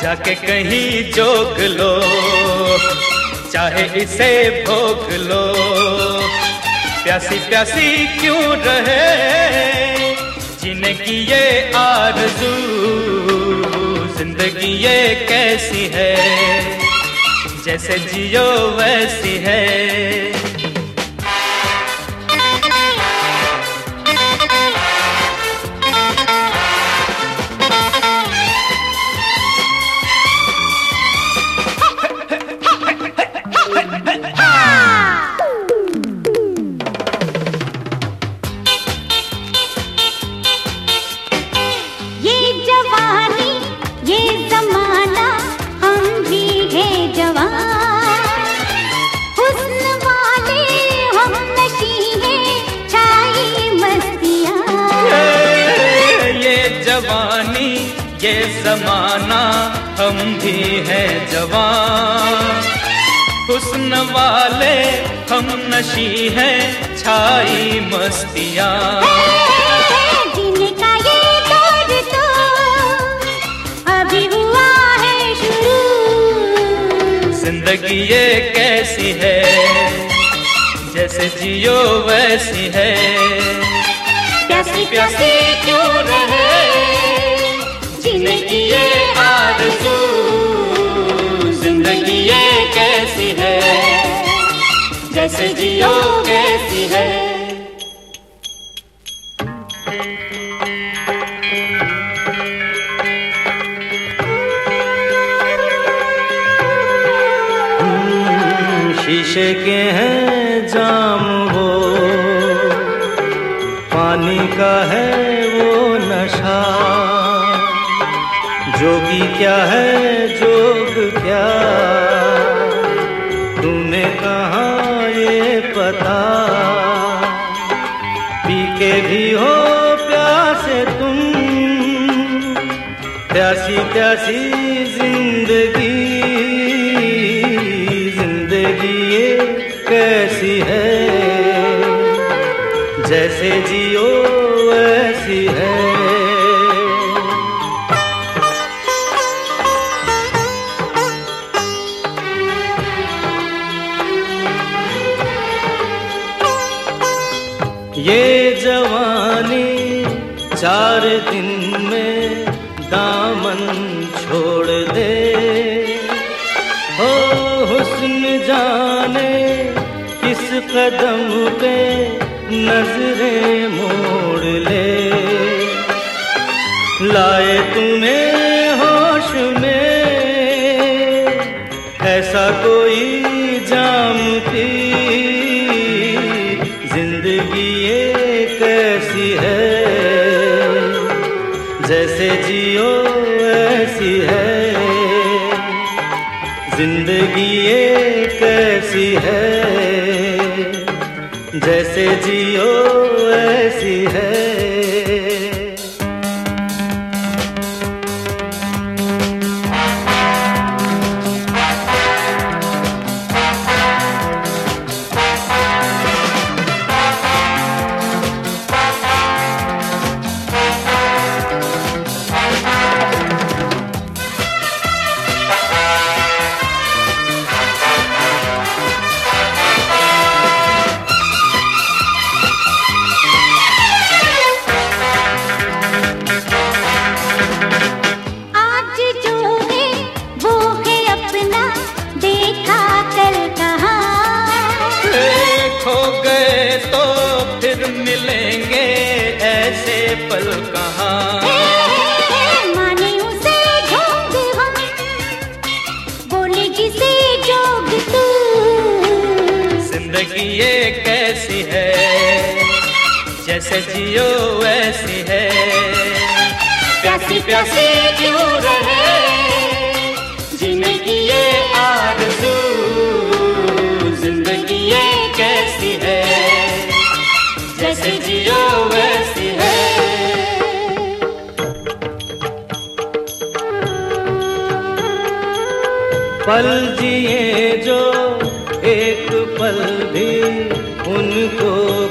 जाके कहीं जोग लो, चाहे इसे भोग लो। प्यासी प्यासी क्यों रहे जीने की ये आरज़ू, जिंदगी ये कैसी है जैसे जियो वैसी है। जवानी ये ज़माना हम भी हैं जवान, हुस्न वाले हम नशी हैं छाई मस्तियाँ। जीने का ये दौर तो अभी हुआ है शुरू, जिंदगी ये कैसी है जैसे जियो वैसी है। प्यासी प्यासी क्यों रहे जीने की ये आरज़ू, जिंदगी ये कैसी है जैसे जियो कैसी है। शीशे के हैं जाम वो, पानी का है वो नशा। जोगी क्या है जोग क्या, तूने कहाँ ये पता। पी के भी हो प्यासे तुम, प्यासी प्यासी जिंदगी, जिंदगी ये कैसी है जैसे जियो वैसी है। ये जवानी 4 दिन में दामन छोड़ दे, हो हुस्न जाने किस कदम पे नजरें मोड़ ले। लाए तुम्हें होश में ऐसा कोई जाम की, जिंदगी ये कैसी है जैसे जियो ऐसी है। जिंदगी ये कैसी है जैसे जियो ऐसी है। मिलेंगे ऐसे पल कहाँ, माने उसे ढूंढ हम, बोले जिसे जोग तू। जिंदगी ये कैसी है जैसे जियो वैसी है। प्यासी प्यासी क्यों रहे जीने की ये आरज़ू, जिंदगी ये कैसी है जैसे जियो वैसी है। पल जिए जो एक पल भी उनको